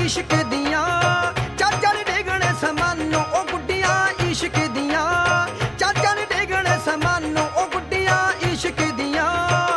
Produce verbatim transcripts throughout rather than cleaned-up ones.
इश्क दियां चाचर डेगने समानो ओ गुड्डियां इश्क दियां चाचर डेगने समानो ओ गुड्डियां इश्क दियां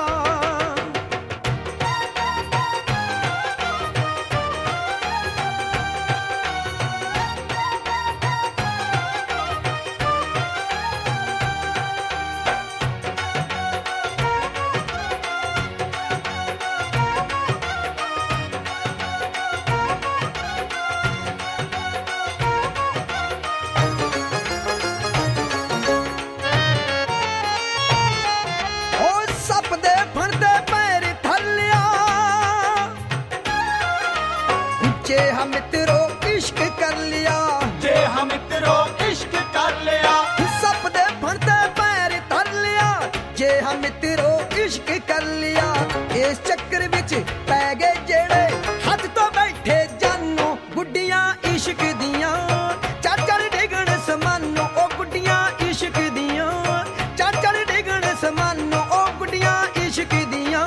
जे हम मित्रों इश्क कर लिया जे हम मित्रों इश्क कर लिया सब दे फड़ते पैर धर लिया जे हम मित्रों इश्क कर लिया इस चक्कर विच पै गए जेड़े हद तो बैठे जानो गुड्डियां इश्क दियां चाचर डेगण समानो ओ गुड्डियां इश्क दियां चाचर डेगण समानो ओ गुड्डियां इश्क दियां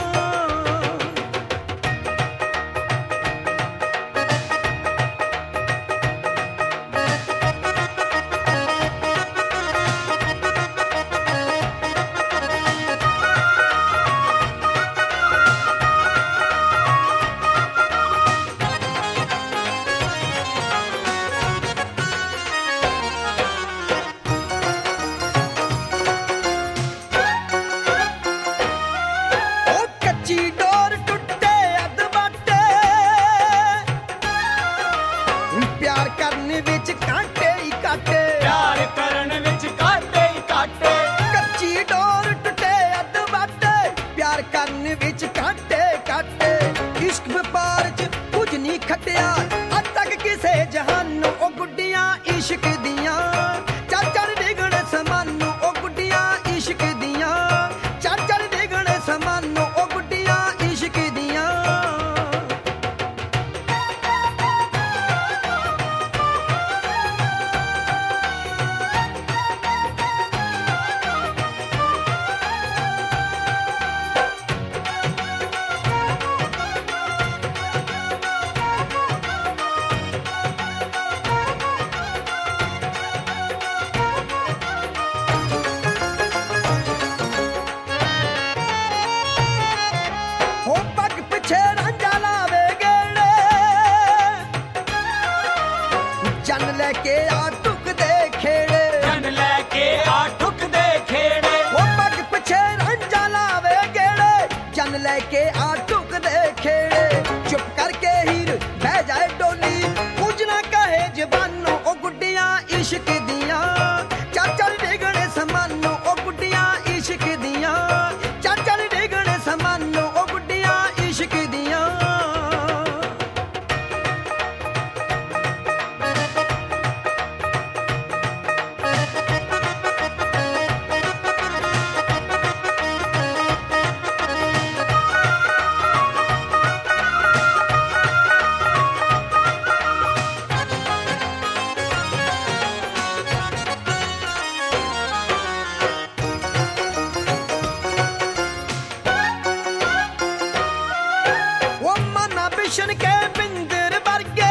प्यार करने विच कांटे ही कांटे प्यार करने विच कांटे ही कांटे कच्ची डोर टुटे अध बाटे प्यार करने विच कांटे कांटे इश्क व्यापार च कुछ नहीं खटिया अज तक किसे जहानों ओ गुड्डियां इश्क दियां चाचर डेगण समानो ओ गुड्डियां इश्क दियां चाचर डेगण समानो ओ गुड्डियां इश्क दियां जन लेके आ टुक दे खेड़े जन लेके आ टुक दे खेड़े वो पग पिछे रंजा लावे गेड़े जन लेके आ टुक दे खेड़े चुप करके हीर बह जाए डोली कुछ ना कहे जबानो ओ गुड्डियां इश्क दियां चाचर डेगणे समानो ओ गुड्डियां इश्क दियां चाचर डेगणे समानो ओ गुड्डियां इश्क दियां बिशन के बिंदर वर्गे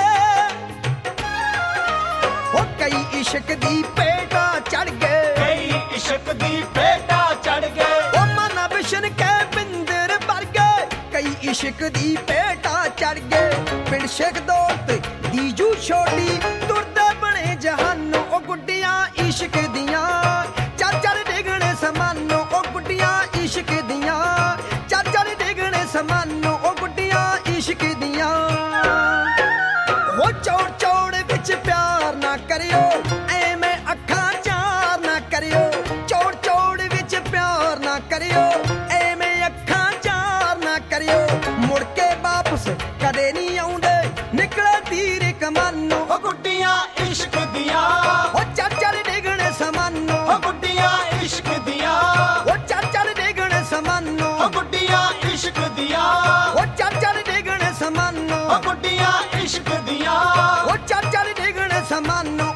वो कई इश्क दी पेटा चढ़ गए कई इश्क दी पेटा चढ़ गए वो मना बिशन के बिंदर वर्गे कई इश्क दी पेटा चढ़ गए पिंड शेख दोस्त दीजू छोड़ी तुरदे बने जहानो ओ गुड्डियां इश्क दियां चाचर डेगणे समानो ओ गुड्डियां इश्क दियां चाचर डेगणे समानो ओ गुड्डियां इश्क दियां वो चौड़ चौड़ विच प्यार ना करियो ऐवें अखां चार ना करियो चौड़ चौड़ विच प्यार ना करियो ऐवें अखां चार ना करियो मुड़ के वापस कदे नहीं आउंदे निकले तीर कमानो ओ गुड्डियां इश्क दियां ओ चाचर डेगणे समानो ओ गुड्डियां इश्क दियां ओ चाचर डेगणे समानो ओ गुड्डियां इश्क दियां ओ चाचर डेगणे समानो ओ गुड्डियां इश्क दियां ओ चाचर डेगणे समानो